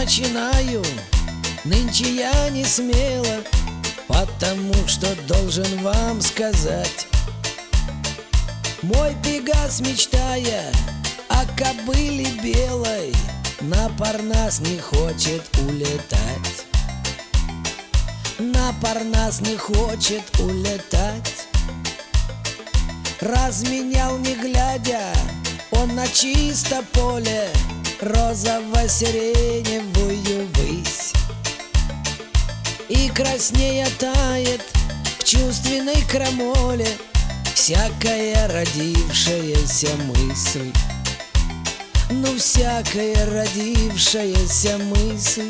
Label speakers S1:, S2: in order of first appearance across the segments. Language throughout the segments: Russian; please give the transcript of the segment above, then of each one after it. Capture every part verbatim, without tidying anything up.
S1: начинаю, нынче я не смело, потому что должен вам сказать: мой Пегас, мечтая о кобыле белой, на Парнас не хочет улетать. На Парнас не хочет улетать. Разменял не глядя он на чисто поле розово-сиреневую высь, и краснея тает в чувственной крамоле всякая родившаяся мысль. Ну, всякая родившаяся мысль.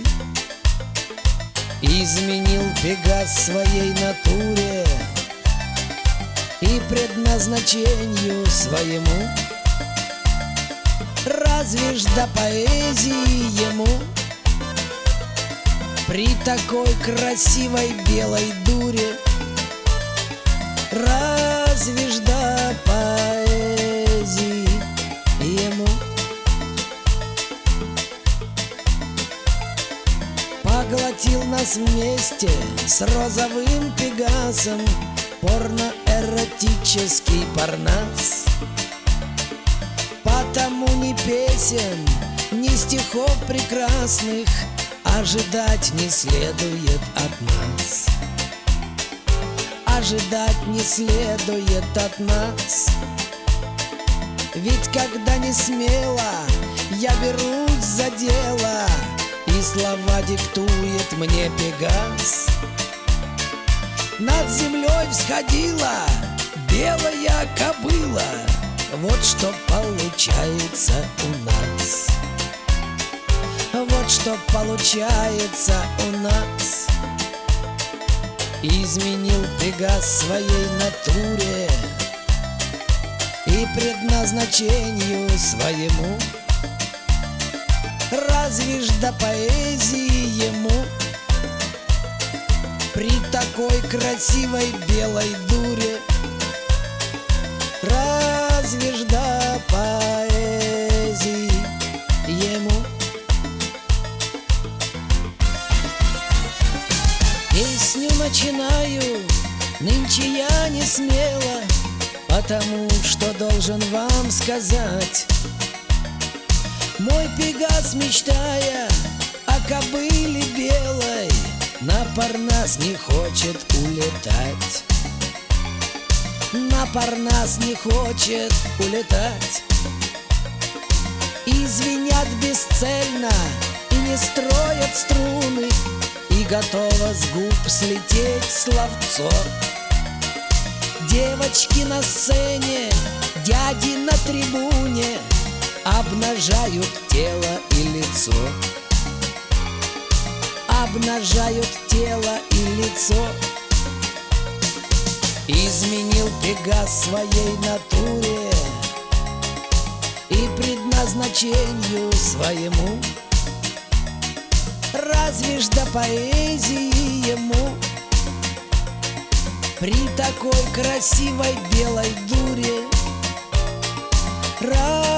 S1: Изменил Пегас своей натуре и предназначению своему. Разве ж до поэзии ему при такой красивой белой дуре? Разве ж до поэзии ему? Поглотил нас вместе с розовым Пегасом порно-эротический Парнас. Потому ни песен, ни стихов прекрасных ожидать не следует от нас. Ожидать не следует от нас. Ведь когда не смело я берусь за дело, и слова диктует мне Пегас, над землей всходила белая кобыла. Вот что получается у нас. Вот что получается у нас. Изменил Пегас своей натуре и предназначению своему. Разве ж до поэзии ему при такой красивой белой дуре? Разве ж до поэзии ему? Песню начинаю, нынче я не смело, потому что должен вам сказать: мой Пегас, мечтая о кобыле белой, на Парнас не хочет улетать. На Парнас не хочет улетать. И звенят бесцельно, и не строят струны, и готово с губ слететь словцо. Девочки на сцене, дяди на трибуне обнажают тело и лицо. Обнажают тело и лицо. Изменил Пегас своей натуре и предназначению своему. Разве ж до поэзии ему при такой красивой белой дуре?